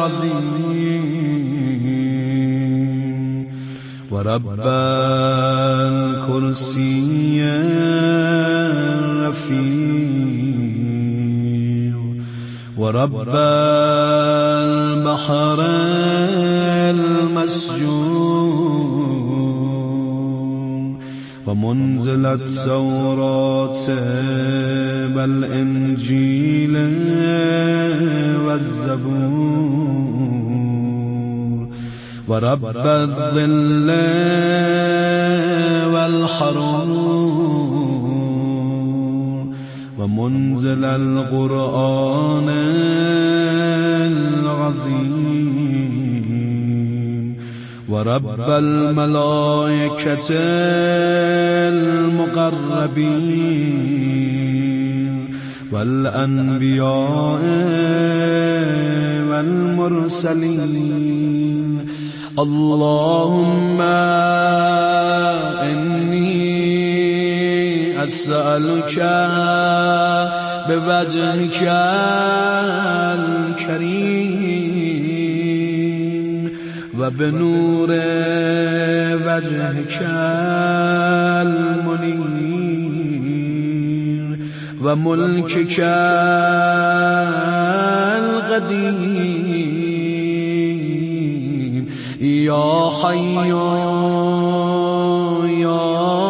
العظيم ورب الكرسي الرفيع ورب البحر المسجون ومنزل التوراة والإنجيل والزبور ورب الظل والحرور ومنزل القرآن العظيم ورب الملائكة المقربين والأنبياء والمرسلين اللهم إني أسألك بوجهك الكريم وبنور وجهك المنير وملكك القديم يا حي يا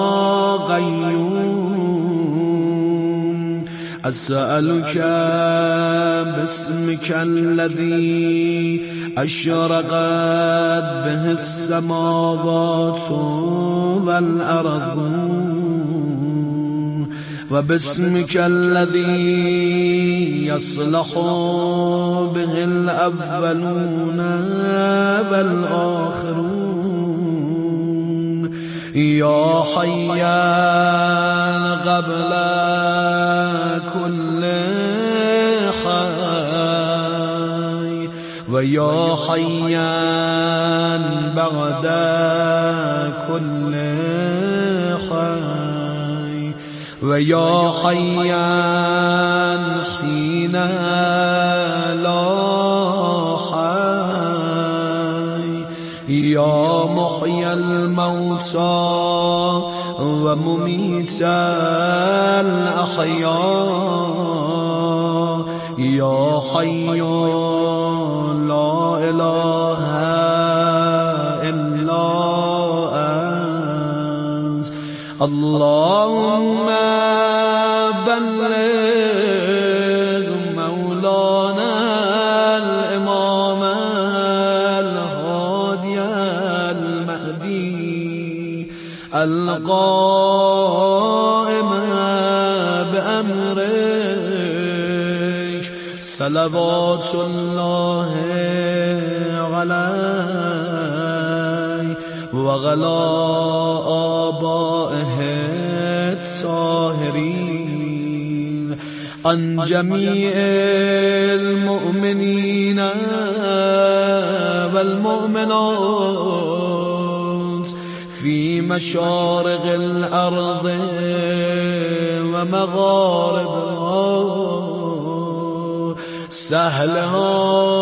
قيوم أسألك باسمك الذي أشرقت به السماوات والأرض وباسمك الذي يصلح به الأولون والآخرون يا حيان قبل كل حي ويا حيان بعد كل حي ويا حيان حين لا حي يا محيي الموتى ومميت الأحياء يا حي لا إله إلا أنت اللهم بلغ مولانا الإمام الهادي المهدي القائم بأمرك صلوات الله عليه وعلى آبائه الطاهرين عن جميع المؤمنين والمؤمنات في مشارق الأرض ومغاربها سهلها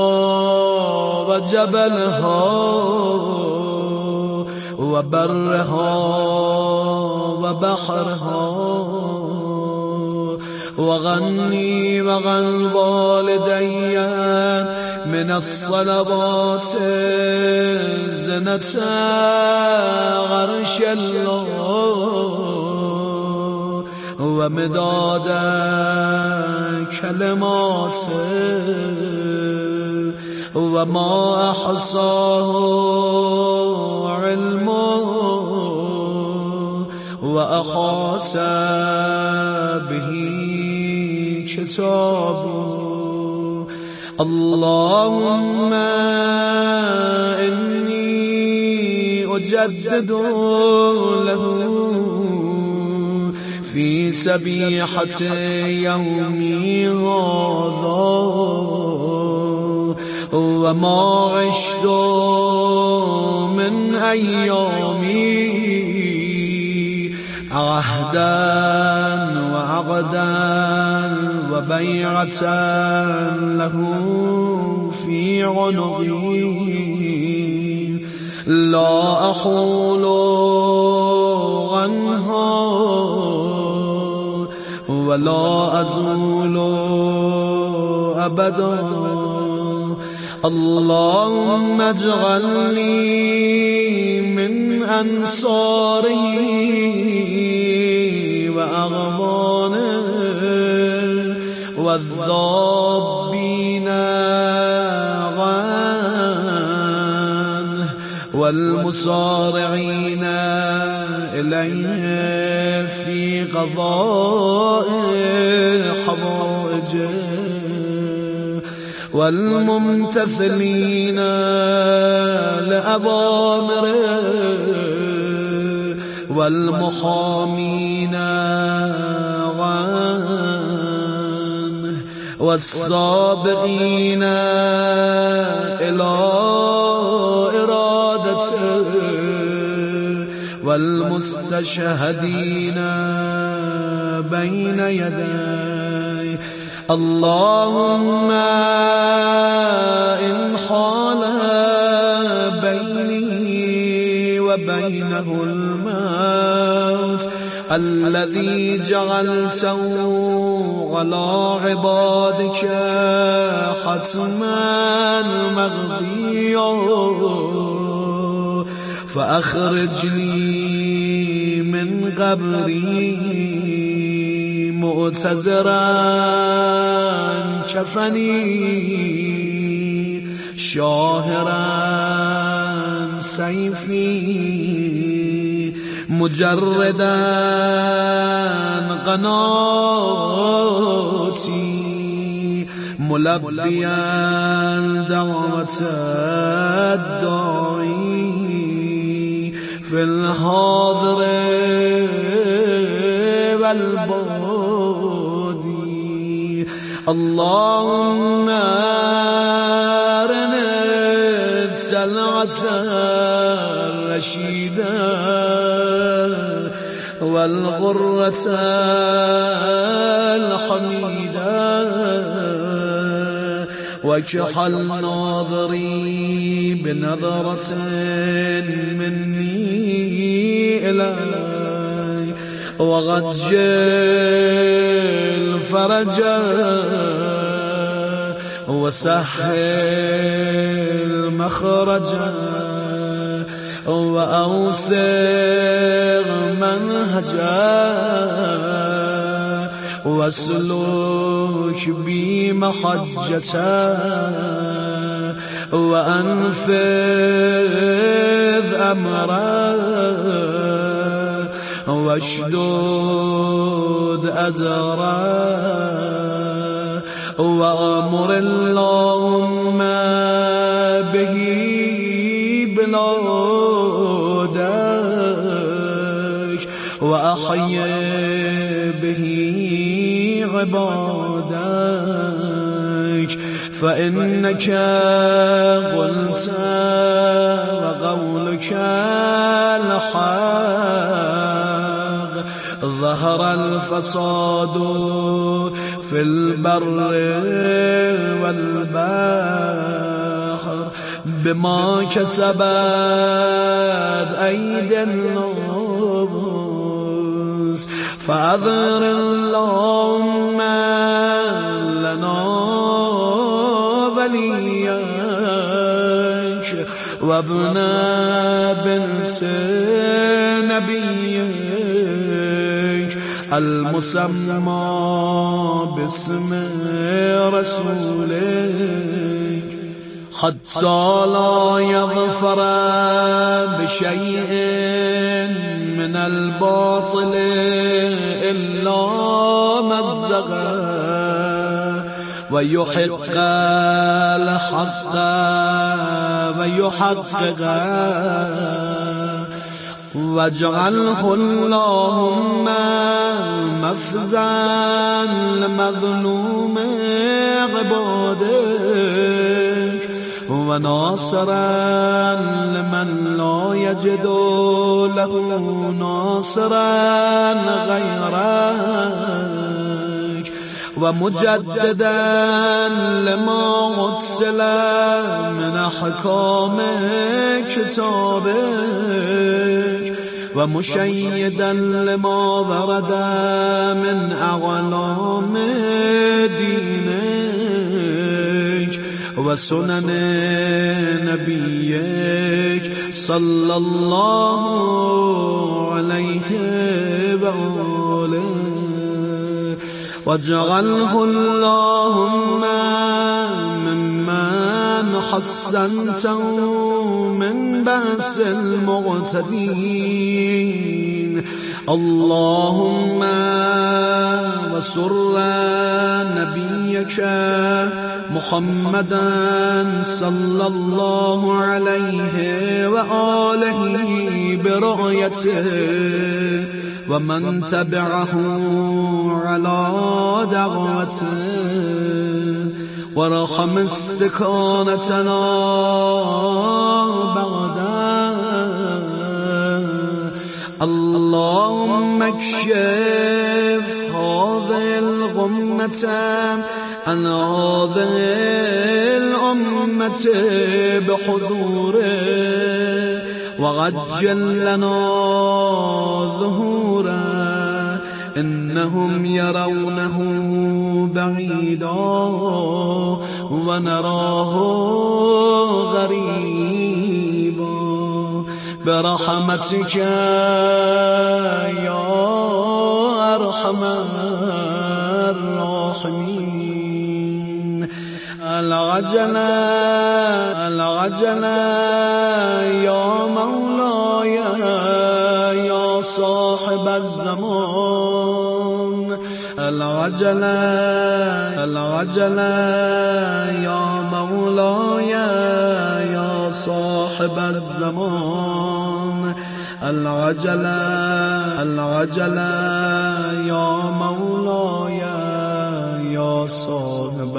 وجبلها وبرها وبحرها وغني وغن والدي من الصلوات زنة عرش الله ومداد كلماته وما أحصاه علمه وأحاط به كتابه اللهم إني أجدد له في سبيحة يومي هذا وما عشت من أيامي عهدا وعقدا وبيعة له في عنقي لا أحول عنها ولا أزول أبدا اللهم اجعلني من أنصاره وأغبانه والذابين عنه والمسارعين إليه في قضاء حوائجه والممتثلين لأوامره والمحامين عنه والسابقين إلى إرادته والمستشهدين بين يديه اللهم إن حال بيني وبينه الموت الذي جعلته على عبادك حتما مقضيا فأخرجني من قبري معتذرا كفني شاهرا سيفي مجردا قناتي ملبيا دعوة الداعي في الحاضر والبادي اللهم أرنا السلعة الرشيدة والغرة الحميدة وكحل ناظري بنظرة مني إلي وغجل فرجا وسهل مخرجا وأوسع منهجا واسلك بي محجة وأنفذ أمرا واشدد أزرا وأمر اللهم به بلادك وأحيي به عبادك فإنك قلت وقولك الحق ظهر الفساد في البر والبحر بما كسبت أيدي الناس فأظهر اللهم لنا وليك وابن بنت نبيك المسمى باسم رسولك حتى لا يظفر بشيء من الباطل إلا مزقه ويحق الحق ويحققه واجعله اللهم مفزا لمظلوم عبادك وناصرا لمن لا يجد له ناصرا غيرك ومجددا لما أرسل من أحكام كتابك ومشيدا لما ورد من أعلام دينك وسنن نبيك صلى الله عليه وآله واجعله اللهم ممن حسنته من بأس المعتدين اللهم وسر نبيك محمدا صلى الله عليه وآله برؤيته ومن تبعه على دعوته ورحم استكانتنا بعده اللهم اكشف هذه الغمة عن هذه الأمة بحضوره وعجل لنا ظهوره إنهم يرونه بعيدا ونراه غريبا برحمتك يا أرحم الراحمين العجلة يا مولاي يا صاحب الزمان العجلة يا مولاي يا صاحب الزمان العجلة يا مولاي يا صاحب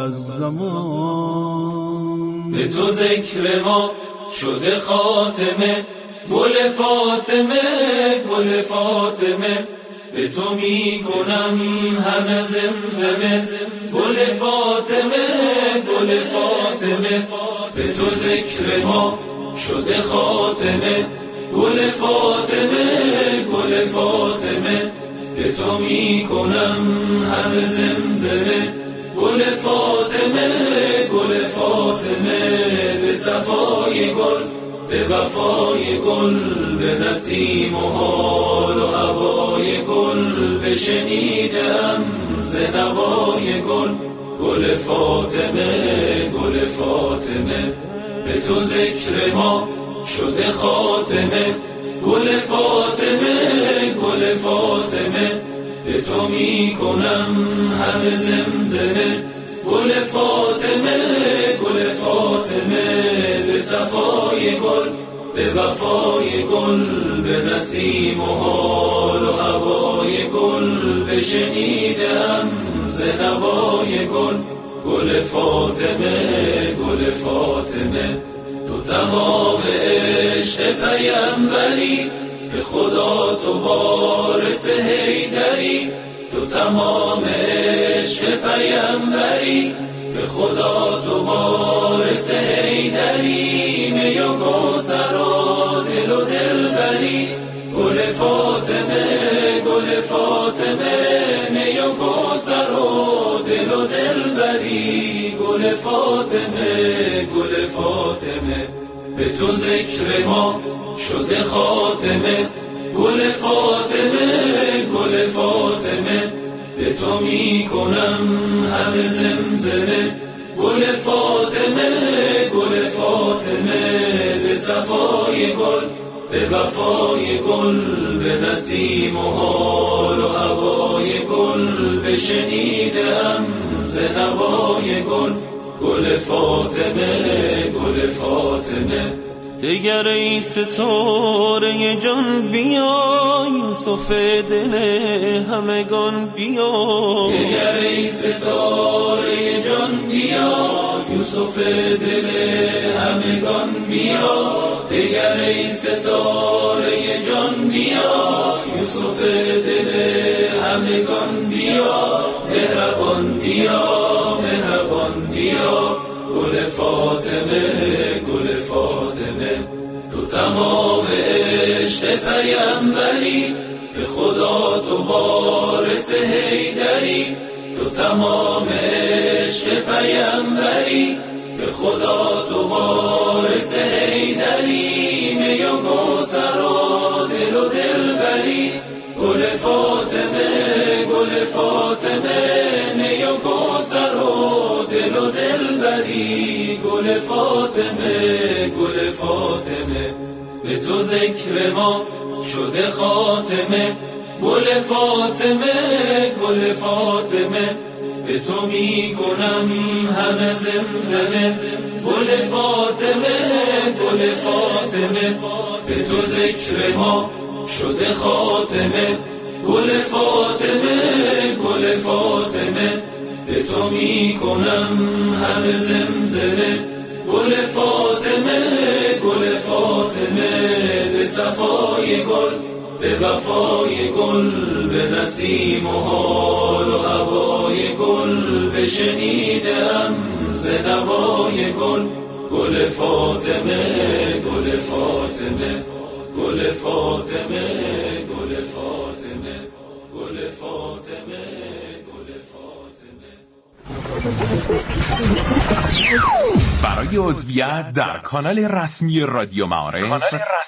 الزمان به تو ذکر ما شده خاتمه گل فاطمه گل فاطمه به تو می کنم همه زمزمه گل فاطمه گل فاطمه به تو ذکر ما شده خاتمه گل فاطمه گل فاطمه به تو می کنم همه زمزمه گل فاطمه گل فاطمه به صفای گل به وفای گل به نسیم و حال و هوای گل به شنیدم ز نوای گل گل فاطمه گل فاطمه به تو ذکر ما شده خاتمه گل فاطمه گل فاطمه به تو می کنم همه زمزمه گل فاطمه گل فاطمه به صفای گل به وفای گل به نسیم و حال و هوای گل به شنیدم ز نوای گل گل فاطمه گل فاطمه تو تمام عشق پیمبری به خدا تو وارث حیدری تو تمام عشق پیمبری به خدا تو وارث حیدری می و کوثر و دل و دلبری گل فاطمه گل فاطمه می و کوثر و دل و دلبری گل فاطمه گل فاطمه به تو ذکر ما شده خاتمه گل فاطمه گل فاطمه به تو می کنم همه زمزمه گل فاطمه گل فاطمه به صفای گل به وفای گل به نسیم و حال و هوای گل به شنیدم ز نوای گل گل فاطمه گل فاطمه دیگر ای ستاره جان بیا یوسف دل همگان بیا دیگر ای ستاره جان بیا یوسف دل همگان بیا دیگر ای ستاره جان بیا یوسف دل همگان بیا، مهربان بیا، مهربان بیا. گل فاطمه، گل فاطمه، تو تمام عشق پیامبری، به خدا تو وارث حیدری. تو تمام عشق پیامبری، به خدا تو وارث حیدری. می و کوثر و دل و دلبری، گل فاطمه، گل فاطمه. می و کوثر و دل و دلبری، گل فاطمه، گل فاطمه. به تو ذکر ما شده خاتمه، گل فاطمه، گل فاطمه. به تو می کنم همه زمزمه، گل فاطمه، گل فاطمه. به تو ذکر ما شده خاتمه، گل فاطمه، گل فاطمه. به تو می کنم همه زمزمه، گل فاطمه، گل فاطمه. به صفای گل، به وفای گل، به نسیم و حال و هوای گل، به شنیدم ز نوای گل. گل فاطمه، گل فاطمه، گل فاطمه، گل فاطمه، گل فاطمه، گل فاطمه. برای عضویت در کانال رسمی رادیو معارف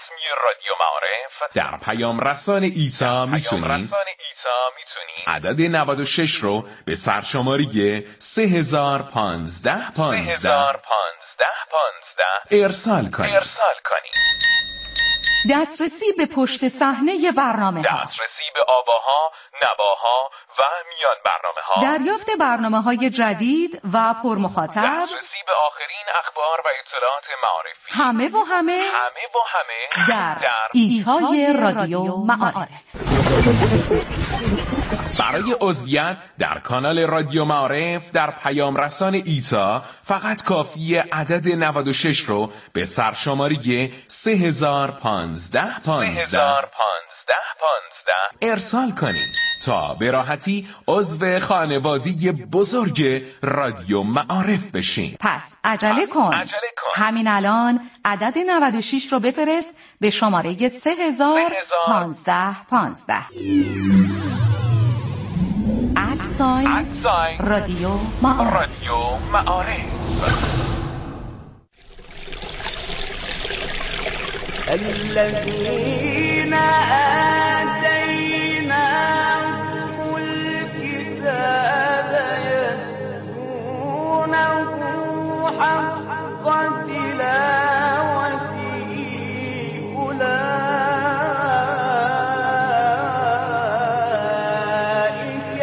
در پیام رسان ایتا میتونید عدد 96 رو به سرشماری 3015 ارسال کنید. دسترسی به پشت صحنه برنامه ها، دسترسی به آواها، نواها و میان برنامه ها، دریافت برنامه های جدید و پرمخاطب، دسترسی به آخرین اخبار و اطلاعات معارفی، همه در ایتای رادیو معارف. برای عضویت در کانال رادیو معارف در پیام رسان ایتا فقط کافیه عدد 96 رو به سرشماری 3015 ارسال کنید تا به راحتی عضو خانواده بزرگ رادیو معارف بشین. پس عجله کن. همین الان عدد 96 رو بفرست به شماره 3015 رادیو معارف. الذين آتيناهم الكتاب يتلونه حق تلاوته أولئك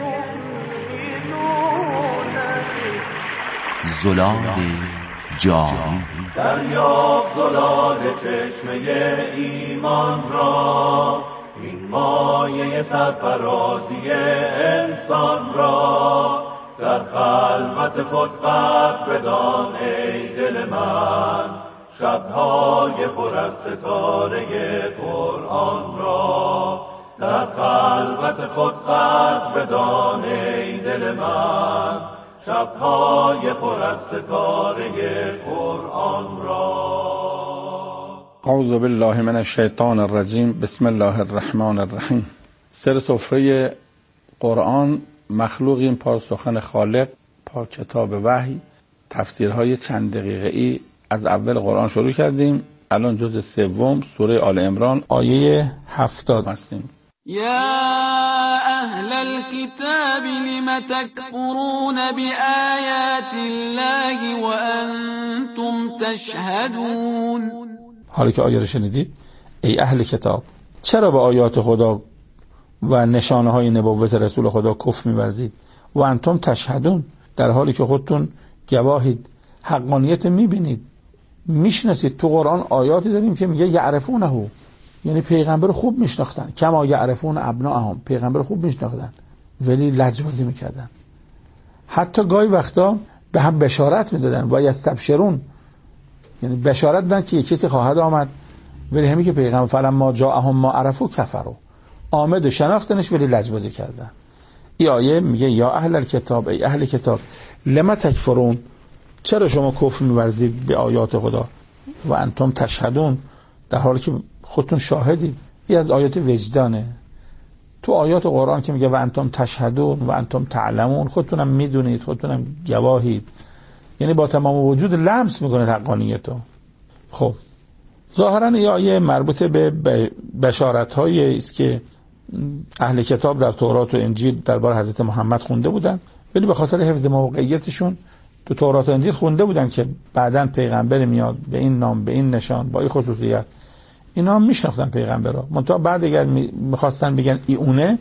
يؤمنون به. زلال جاری دریاب زلال چشمه ایمان را، این مایه سرفرازی انسان را. در خلوت خود قدر بدان ای دل من، شبهای پر از ستاره قرآن را. در خلوت خود قدر بدان ای دل من، شبهای پر از ستاره قرآن را. اعوذ بالله من الشیطان الرجیم. بسم الله الرحمن الرحیم. سر سفره قرآن، مخلوقیم، پار سخن خالق، پار کتاب وحی، تفسیرهای چند دقیقه‌ای از اول قرآن شروع کردیم. الان جزء سوم سوره آل عمران آیه 70 هستیم. يا أهل الكتاب لم تكفرون بآيات الله وأنتم تشهدون. حالا که آیه رو شنیدید، ای اهل کتاب، چرا به آیات خدا و نشانه های نبوت رسول خدا کفر می‌ورزید؟ و انتم تشهدون، در حالی که خودتون گواهید، حقانیت می‌بینید، میشناسید. تو قرآن آیاتی داریم که میگه یعرفونه، یعنی پیغمبر خوب میشناختن، کما یعرفون ابناءهم، پیغمبر خوب میشناختن ولی لجبازی میکردن. حتی گاهی وقتا به هم بشارت میدادن و یستبشرون، یعنی بشارت دادن که کسی خواهد آمد، ولی همین که پیغمبر فلما جاءهم ما عرفوا کفروا، آمد و شناختنش ولی لجبازی کردن. این آیه میگه یا اهل الکتاب، ای اهل کتاب لما تکفرون، چرا شما کفر می‌ورزید به آیات خدا و انتم تشهدون، در حالی که خودتون شاهدید. این از آیات وجدانه. تو آیات قرآن که میگه و انتم تشهدون و انتم تعلمون، خودتونم میدونید، خودتونم گواهید، یعنی با تمام وجود لمس میکنه حقانیتو. خب ظاهرا این آیه مربوط به بشارت‌هایی است که اهل کتاب در تورات و انجیل درباره حضرت محمد خونده بودن، ولی به خاطر حفظ موقعیتشون تو تورات و انجیل خونده بودن که بعداً پیغمبر میاد به این نام، به این نشان، با این خصوصیت. اینا هم میشناختن پیغمبر را، منتها بعد اگر میخواستن بگن ای اونه،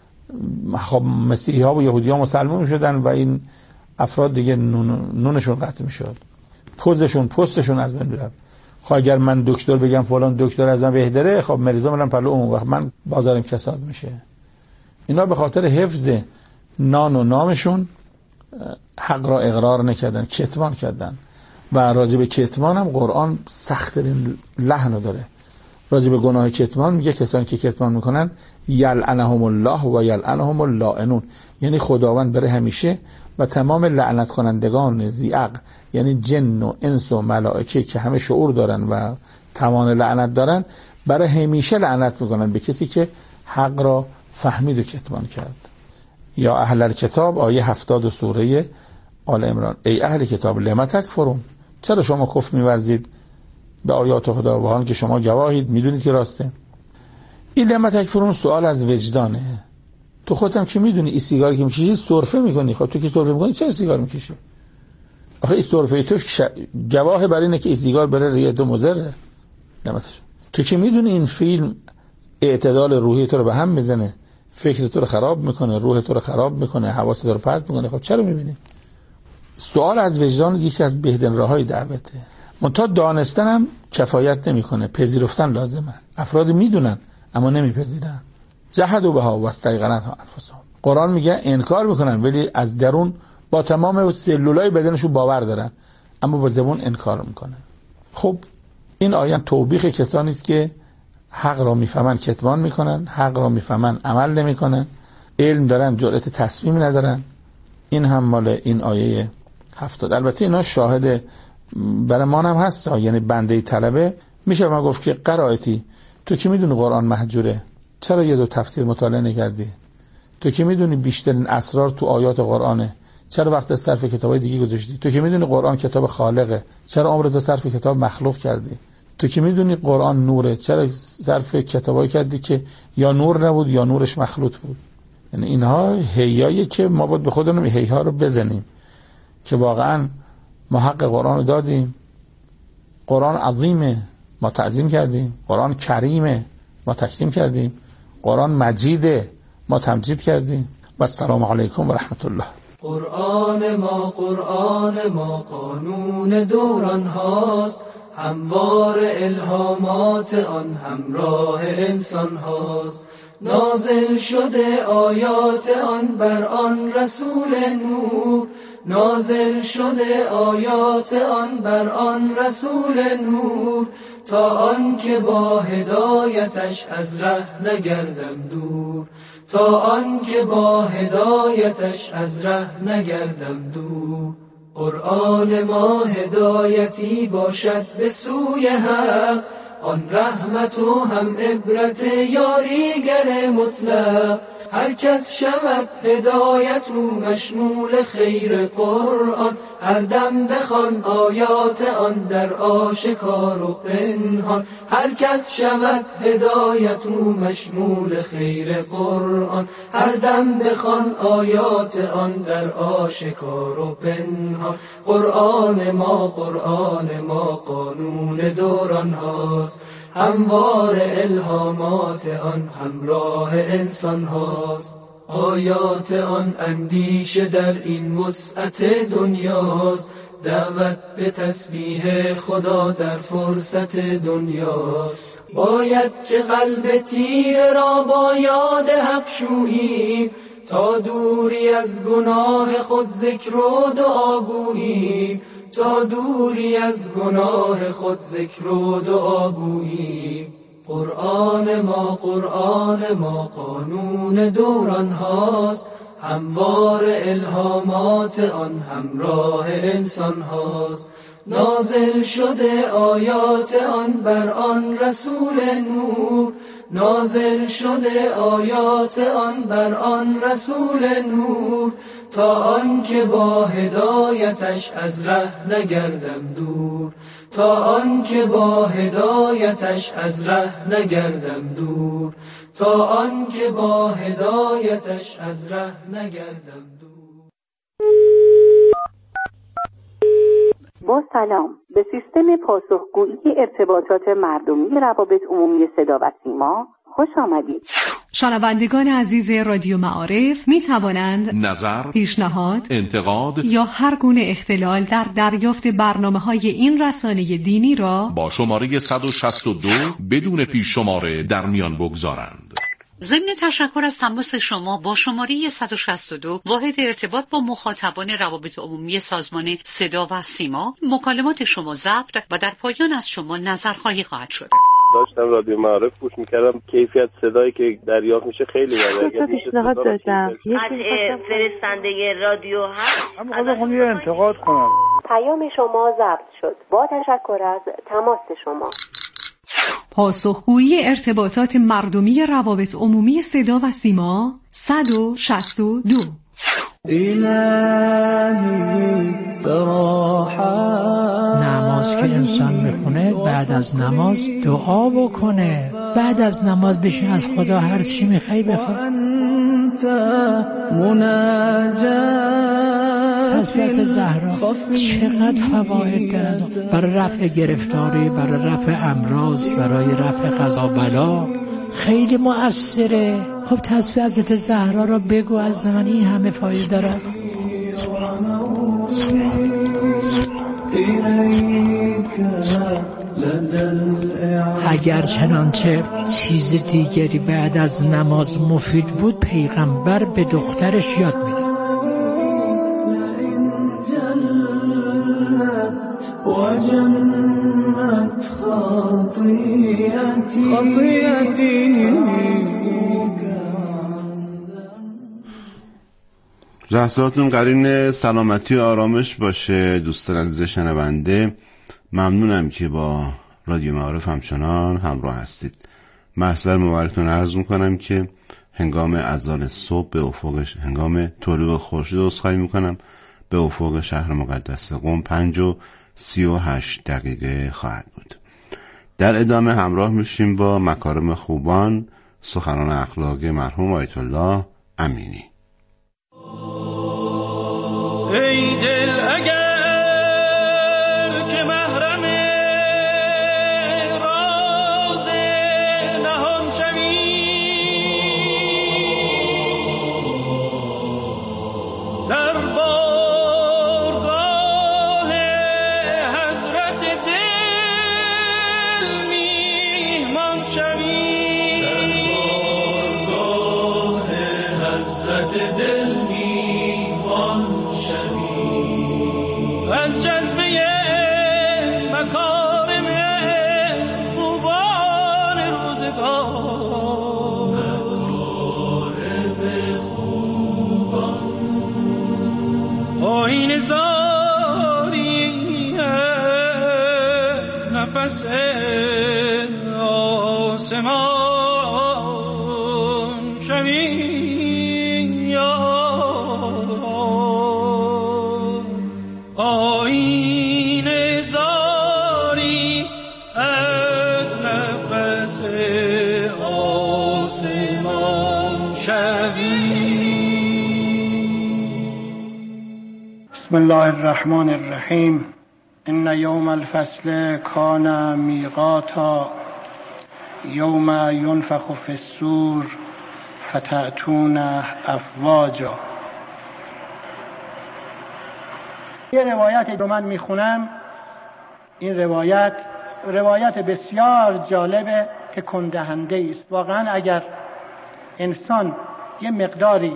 خب مسیحی ها و یهودی ها مسلمان میشدن و این افراد دیگه نونشون قطع میشد، پستشون از بین میرفت. خب اگر من دکتر بگم فلان دکتر از من بهتره، خب مریضا میرن پلو اون وقت من بازارم کساد میشه. اینا به خاطر حفظ نان و نامشون حق را اقرار نکردن، کتمان کردن. و راجع به کتمان هم قرآن سخت‌ترین لحن داره. راجع به گناه کتمان میگه کسانی که کتمان میکنن یلعنهم الله و یلعنهم اللائنون، یعنی خداوند بره همیشه و تمام لعنت کنندگان ذی عقل، یعنی جن و انس و ملائکه که همه شعور دارن و توان لعنت دارن، برای همیشه لعنت میکنن به کسی که حق را فهمید و کتمان کرد. یا اهل الکتاب، آیه 70 سوره آل عمران، ای اهل کتاب لما تکفرون، چرا شما کفر می‌ورزید به آیات خدا و حال که شما گواهید، میدونید که راسته. این لما تکفرون سوال از وجدانه. تو خودت که میدونی این سیگاری که میکشی سرفه میکنی، خب تو که سرفه میکنی چرا سیگار میکشی؟ آخه این سرفه تو گواه بر اینه که این سیگار برای ریه تو مضره. تو که میدونی این فیلم اعتدال روحی تو رو به هم میزنه، فکر تو رو خراب میکنه، روح تو رو خراب میکنه، حواس تو رو پرت میکنه، خب چرا میبینی؟ سوال از وجدان یکی از بهترین راههای دعوته. منتها دانستن هم کفایت نمیکنه، پذیرفتن لازمه. افراد میدونن اما نمیپذیرن. جحدوا بها واستیقنتها انفسهم. قرآن میگه انکار میکنن ولی از درون با تمام سلولای بدنشون باور دارن، اما با زبان انکار میکنن. خب این آیه توبیخ کسانی است که حق را میفهمن کتمان میکنن، حق را میفهمن عمل نمیکنن، علم دارن جرأت تصمیم ندارن. این هم مال این آیه 70. البته اینا شاهد برای ما هم هست، یعنی بنده طلبه میشه ما گفت که قرائتی تو که میدونی قرآن محجوره، چرا یه دو تفسیر مطالعه نکردی؟ تو که میدونی بیشترین اسرار تو آیات قرآنه، چرا وقت صرف کتابای دیگه گذاشتی؟ تو که میدونی قرآن کتاب خالقه، چرا عمرت صرف کتاب مخلوق کردی؟ تو که میدونی قرآن نوره، چرا صرف کتابایی کردی که یا نور نبود یا نورش مخلوط بود؟ یعنی اینها هیایی که ما باید به خودمون هیها رو بزنیم که واقعا ما حق قرآن رو دادیم. قرآن عظیمه، ما تعظیم کردیم. قرآن کریمه، ما تکریم کردیم. قرآن مجیده، ما تمجید کردیم. و السلام علیکم و رحمت الله. قرآن ما قانون دوران هاست، هموار الهامات آن همراه انسان هاست. نازل شده آیات آن بر آن رسول نور، نازل شده آیات آن بر آن رسول نور، تا آن که با هدایتش از ره نگردم دور، تا آن که با هدایتش از ره نگردم دور. قرآن ما هدایتی باشد به سوی حق، آن رحمت و هم عبرت یاریگر مطلق. هر کس شود هدایت او مشمول خیر قرآن، هر دم بخوان آیات آن در آشکار و پنهان. هر کس شود هدایت او مشمول خیر قرآن، هر دم بخوان آیات آن در آشکار و پنهان. قرآن ما قانون دوران هاست، هموار الهامات آن همراه انسان هاست. آیات آن اندیشه در این وسعت دنیاست، دعوت به تسبیح خدا در فرصت دنیاست. باید که قلب تیره را با یاد حق شوییم، تا دوری از گناه خود ذکر و دعا گوییم، تا دوری از گناه خود ذکر و دعا گوییم. قرآن ما قانون دوران هاست، هموار الهامات آن همراه انسان هاست. نازل شده آیات آن بر آن رسول نور، نازل شده آیات آن بر آن رسول نور، تا آن که با هدایتش از ره نگردم دور، تا آن که با هدایتش از ره نگردم دور، تا آن که با هدایتش از ره نگردم دور. با سلام، به سیستم پاسخگویی ارتباطات مردمی روابط عمومی صدا و سیما خوش آمدید. شنوندگان عزیز رادیو معارف می توانند نظر، پیشنهاد، انتقاد یا هر گونه اختلال در دریافت برنامه‌های این رسانه دینی را با شماره 162 بدون پیش شماره در میان بگذارند. ضمن تشکر از تماس شما با شماره 162 واحد ارتباط با مخاطبان روابط عمومی سازمان صدا و سیما، مکالمات شما ضبط و در پایان از شما نظرخواهی خواهد شد. داشتم رادیو معارف گوش میکردم، کیفیت صدایی که دریافت میشه خیلی بده. پیشنهاد داشتم فرستنده رادیو هست. اما خب یه انتقاد کنم. پیام شما ضبط شد. با تشکر از تماس شما. پاسخگویی ارتباطات مردمی روابط عمومی صدا و سیما 162. نماز که انسان میخونه بعد از نماز دعا بکنه، بعد از نماز بشین از خدا هر چی میخوای بخواه. تسبیحات زهرا چقدر فواید دارد برای رفع گرفتاری، برای رفع امراض، برای رفع قضا بلا، خیلی مؤثره. خب تسبیح حضرت زهرا را بگو از من، این همه فایده دارد. اگر چنانچه چیز دیگری بعد از نماز مفید بود، پیغمبر به دخترش یاد میداد. لحظاتون قرین سلامتی و آرامش باشه. دوستان عزیز شنونده، ممنونم که با رادیو معارف همچنان همراه هستید. محضر مبارکتون عرض میکنم که هنگام اذان صبح به افق، هنگام طلوع خورشید عذرخواهی میکنم، به افق شهر مقدس قم 5:38 خواهد بود. در ادامه همراه میشیم با مکارم خوبان، سخنان اخلاقی مرحوم آیت الله امینی. ای دل اگر که محرم راز نهان شوی، در بارگاه حضرت دل میهمان شوی، در بارگاه حضرت دل میهمان از جذبه مکارم خوبان روزگار، مکارم خوبان آیین زاری از نفس آسمان شوی. آیین زاری از نفس آسمان شوی. بسم الله الرحمن الرحیم. ان یوم الفصل کان میقاتا، یوم ینفخ فی الصور فتأتون افواجا. یه روایتی رو من میخونم. این روایت بسیار جالبه که کندهنده است. واقعا اگر انسان یه مقداری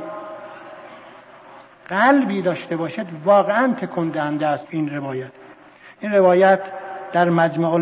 قلبی داشته باشد واقعا تکندهنده است این روایت. این روایت در مجمع